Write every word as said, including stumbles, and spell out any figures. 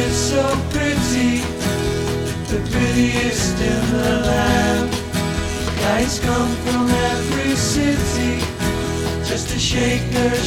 is so pretty, the prettiest in the land. Guys come from every city just to shake their